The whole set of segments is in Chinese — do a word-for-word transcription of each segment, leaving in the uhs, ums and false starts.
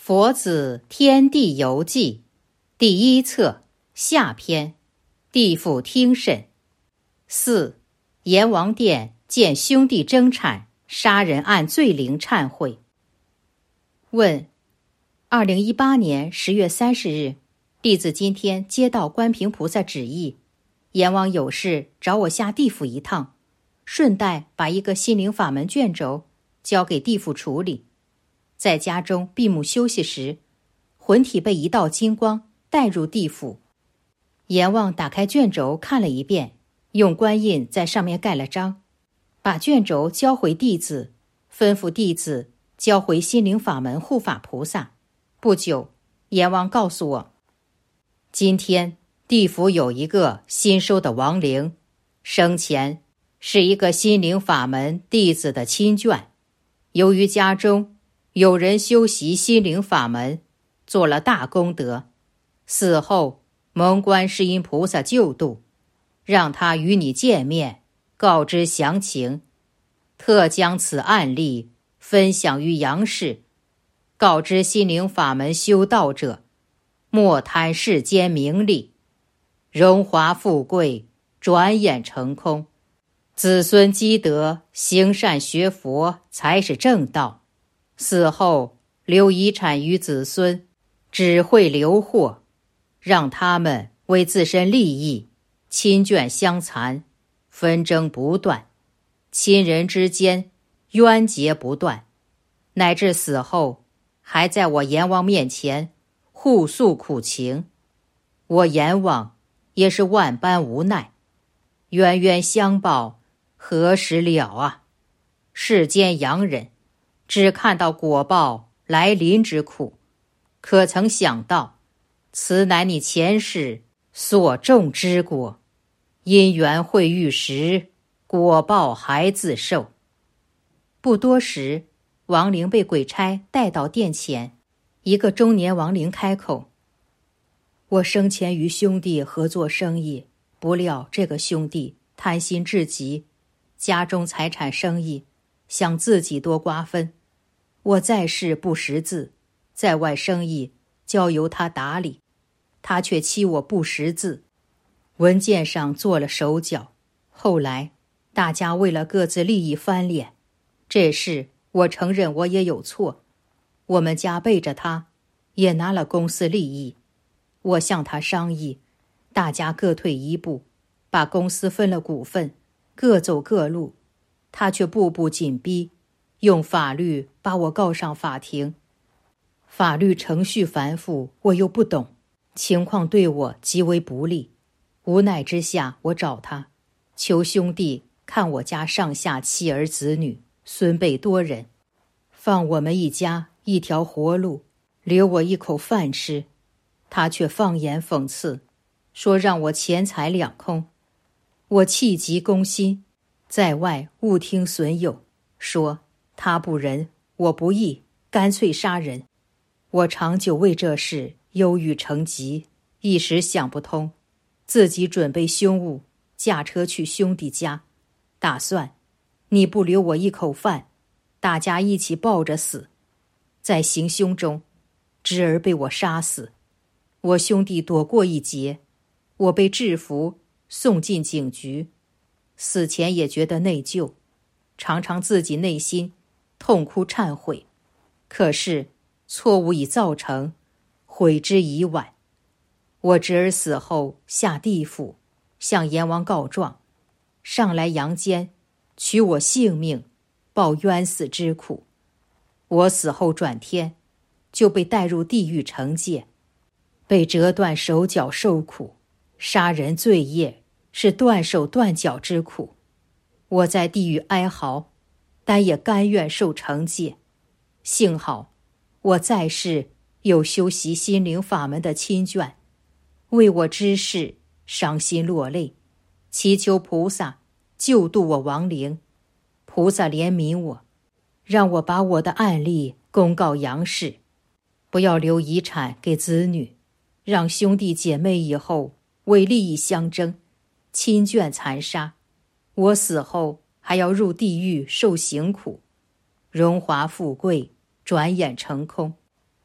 佛子天地游记第一册下篇，地府听审。四、阎王殿见兄弟争产杀人案罪灵忏悔。问：二零一八年十月三十日，弟子今天接到观平菩萨旨意，阎王有事找我下地府一趟，顺带把一个心灵法门卷轴交给地府处理。在家中闭目休息时，魂体被一道金光带入地府。阎王打开卷轴看了一遍，用官印在上面盖了章，把卷轴交回弟子，吩咐弟子交回心灵法门护法菩萨。不久，阎王告诉我，今天地府有一个新收的亡灵，生前是一个心灵法门弟子的亲眷，由于家中有人修习心灵法门，做了大功德，死后蒙观世音菩萨救度，让他与你见面，告知详情，特将此案例分享于阳世，告知心灵法门修道者，莫贪世间名利，荣华富贵转眼成空，子孙积德行善学佛才是正道，死后留遗产于子孙，只会留祸，让他们为自身利益亲眷相残，纷争不断，亲人之间冤结不断，乃至死后还在我阎王面前互诉苦情。我阎王也是万般无奈，冤冤相报何时了啊？世间洋人只看到果报来临之苦，可曾想到此乃你前世所种之果，因缘会遇时，果报还自受。不多时，亡灵被鬼差带到殿前，一个中年亡灵开口：我生前与兄弟合作生意，不料这个兄弟贪心至极，家中财产生意想自己多瓜分，我在世不识字，在外生意交由他打理，他却欺我不识字，文件上做了手脚。后来大家为了各自利益翻脸，这事我承认我也有错，我们家背着他也拿了公司利益，我向他商议，大家各退一步，把公司分了股份，各走各路，他却步步紧逼，用法律把我告上法庭。法律程序繁复，我又不懂，情况对我极为不利。无奈之下，我找他，求兄弟看我家上下妻儿子女孙辈多人，放我们一家一条活路，留我一口饭吃。他却放言讽刺，说让我钱财两空。我气急攻心，在外误听损友，说他不仁，我不义，干脆杀人。我长久为这事忧郁成疾，一时想不通，自己准备凶物，驾车去兄弟家，打算你不留我一口饭，大家一起抱着死。在行凶中，侄儿被我杀死，我兄弟躲过一劫，我被制服送进警局。死前也觉得内疚，常常自己内心痛哭忏悔，可是错误已造成，悔之已晚。我侄儿死后下地府，向阎王告状，上来阳间取我性命，报冤死之苦。我死后转天就被带入地狱惩戒，被折断手脚受苦。杀人罪业是断手断脚之苦，我在地狱哀嚎，但也甘愿受惩戒。幸好我在世有修习心灵法门的亲眷，为我之事伤心落泪，祈求菩萨救度我亡灵。菩萨怜悯我，让我把我的案例公告阳世，不要留遗产给子女，让兄弟姐妹以后为利益相争，亲眷残杀，我死后还要入地狱受刑苦，荣华富贵转眼成空，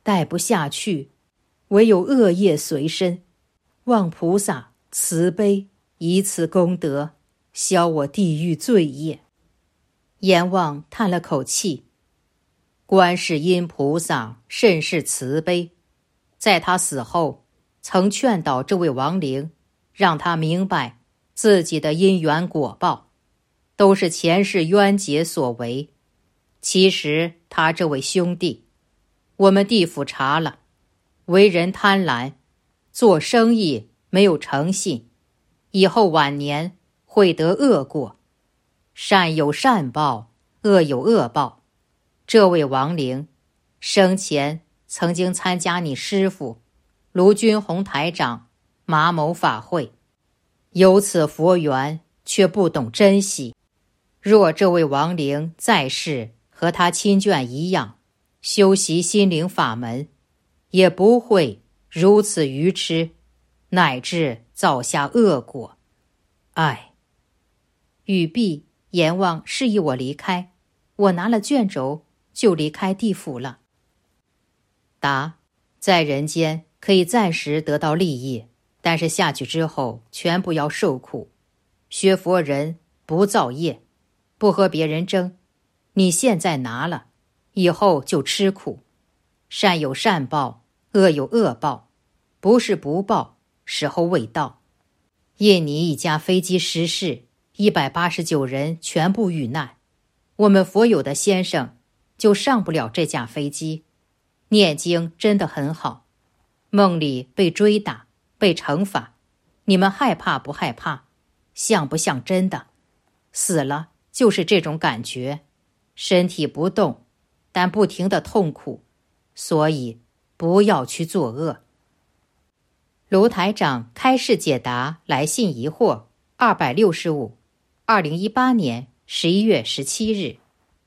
待不下去，唯有恶业随身，望菩萨慈悲，以此功德消我地狱罪业。阎王叹了口气，观世音菩萨甚是慈悲，在他死后曾劝导这位亡灵，让他明白自己的因缘果报都是前世冤结所为。其实他这位兄弟，我们地府查了，为人贪婪，做生意没有诚信，以后晚年会得恶果，善有善报，恶有恶报。这位亡灵生前曾经参加你师父卢军宏台长马某法会，有此佛缘，却不懂珍惜。若这位亡灵在世和他亲眷一样修习心灵法门，也不会如此愚痴，乃至造下恶果。唉。语毕，阎王示意我离开，我拿了卷轴就离开地府了。答：在人间可以暂时得到利益，但是下去之后全部要受苦。学佛人不造业，不和别人争，你现在拿了，以后就吃苦。善有善报，恶有恶报，不是不报，时候未到。印尼一架飞机失事，一百八十九人全部遇难，我们佛友的先生就上不了这架飞机。念经真的很好，梦里被追打，被惩罚，你们害怕不害怕？像不像真的？死了就是这种感觉，身体不动，但不停的痛苦，所以不要去作恶。卢台长开示解答来信疑惑二百六十五，二零一八年十一月十七日。